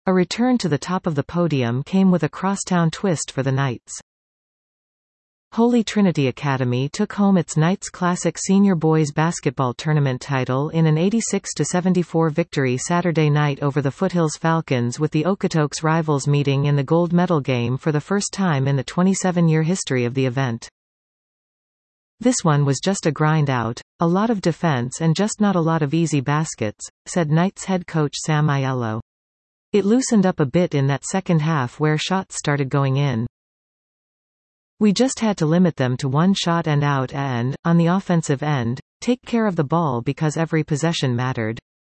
A return to the top of the podium came with a crosstown twist for the Knights. Holy Trinity Academy took home its Knights Classic Senior Boys Basketball Tournament title in an 86-74 victory Saturday night over the Foothills Falcons, with the Okotoks rivals meeting in the gold medal game for the first time in the 27-year history of the event. "This one was just a grind out, a lot of defense and just not a lot of easy baskets," said Knights head coach Sam Aiello. "It loosened up a bit in that second half where shots started going in. We just had to limit them to one shot and out and, on the offensive end, take care of the ball because every possession mattered."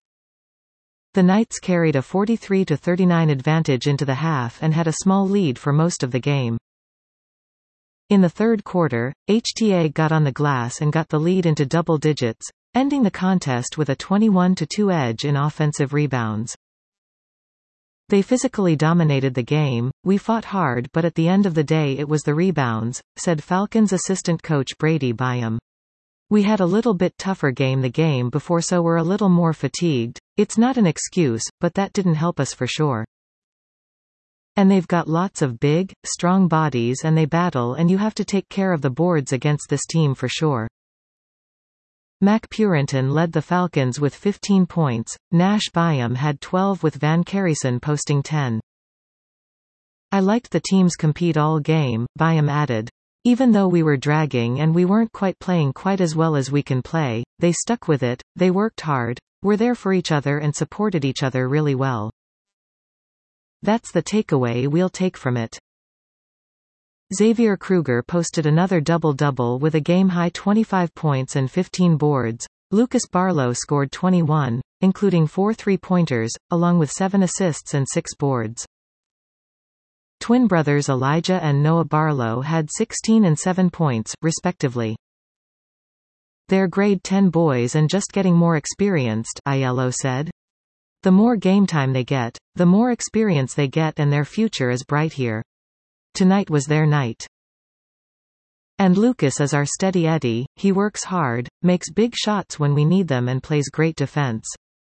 The Knights carried a 43-39 advantage into the half and had a small lead for most of the game. In the third quarter, HTA got on the glass and got the lead into double digits, ending the contest with a 21-2 edge in offensive rebounds. "They physically dominated the game, we fought hard, but at the end of the day it was the rebounds," said Falcons assistant coach Brady Byam. "We had a little bit tougher the game before, so we're a little more fatigued. It's not an excuse, but that didn't help us for sure. And they've got lots of big, strong bodies and they battle, and you have to take care of the boards against this team for sure." Mac Purinton led the Falcons with 15 points, Nash Byam had 12 with Van Kerrison posting 10. "I liked the teams compete all game," Byam added. "Even though we were dragging and we weren't quite playing quite as well as we can play, they stuck with it, they worked hard, were there for each other and supported each other really well. That's the takeaway we'll take from it." Xavier Kruger posted another double-double with a game-high 25 points and 15 boards. Lucas Barlow scored 21, including 4 three-pointers, along with 7 assists and 6 boards. Twin brothers Elijah and Noah Barlow had 16 and 7 points, respectively. "They're grade 10 boys and just getting more experienced," Aiello said. "The more game time they get, the more experience they get, and their future is bright here. Tonight was their night. And Lucas is our steady Eddie, he works hard, makes big shots when we need them and plays great defense."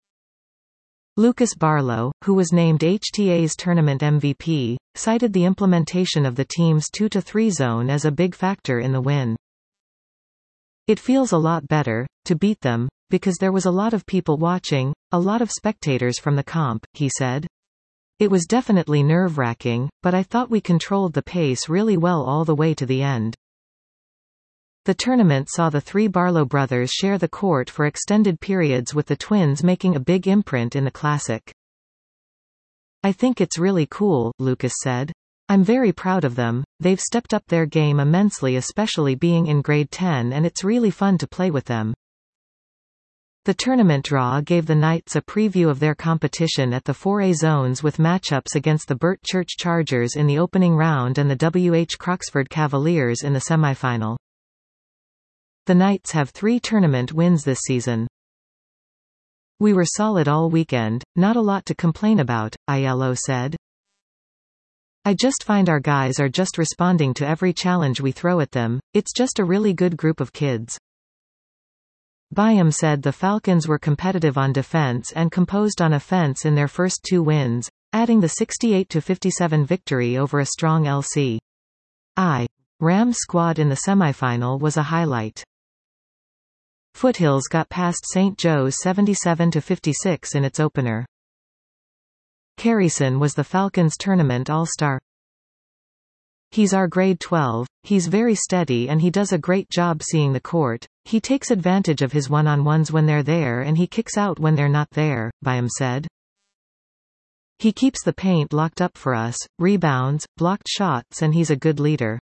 Lucas Barlow, who was named HTA's tournament MVP, cited the implementation of the team's 2-3 zone as a big factor in the win. "It feels a lot better to beat them, because there was a lot of people watching, a lot of spectators from the comp," he said. "It was definitely nerve-wracking, but I thought we controlled the pace really well all the way to the end." The tournament saw the 3 Barlow brothers share the court for extended periods, with the twins making a big imprint in the Classic. "I think it's really cool," Lucas said. "I'm very proud of them, they've stepped up their game immensely, especially being in grade 10, and it's really fun to play with them." The tournament draw gave the Knights a preview of their competition at the 4A zones, with matchups against the Burt Church Chargers in the opening round and the WH Croxford Cavaliers in the semifinal. The Knights have 3 tournament wins this season. "We were solid all weekend, not a lot to complain about," Aiello said. "I just find our guys are just responding to every challenge we throw at them, it's just a really good group of kids." Byam said the Falcons were competitive on defense and composed on offense in their first 2 wins, adding the 68-57 victory over a strong LC. Rams squad in the semifinal was a highlight. Foothills got past St. Joe's 77-56 in its opener. Kerrison was the Falcons' tournament all-star. "He's our grade 12, he's very steady and he does a great job seeing the court, he takes advantage of his one-on-ones when they're there and he kicks out when they're not there," Byam said. "He keeps the paint locked up for us, rebounds, blocked shots, and he's a good leader."